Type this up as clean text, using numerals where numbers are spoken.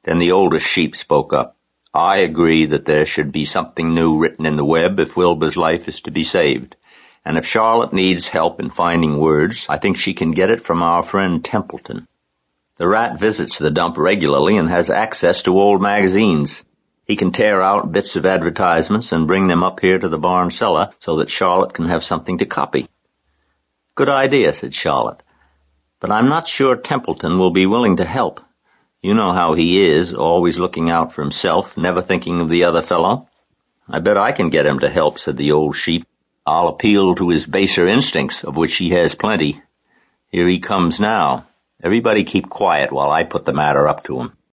Then the oldest sheep spoke up. I agree that there should be something new written in the web if Wilbur's life is to be saved. And if Charlotte needs help in finding words, I think she can get it from our friend Templeton. The rat visits the dump regularly and has access to old magazines. He can tear out bits of advertisements and bring them up here to the barn cellar so that Charlotte can have something to copy. Good idea, said Charlotte. But I'm not sure Templeton will be willing to help. You know how he is, always looking out for himself, never thinking of the other fellow. I bet I can get him to help, said the old sheep. I'll appeal to his baser instincts, of which he has plenty. Here he comes now. Everybody keep quiet while I put the matter up to him.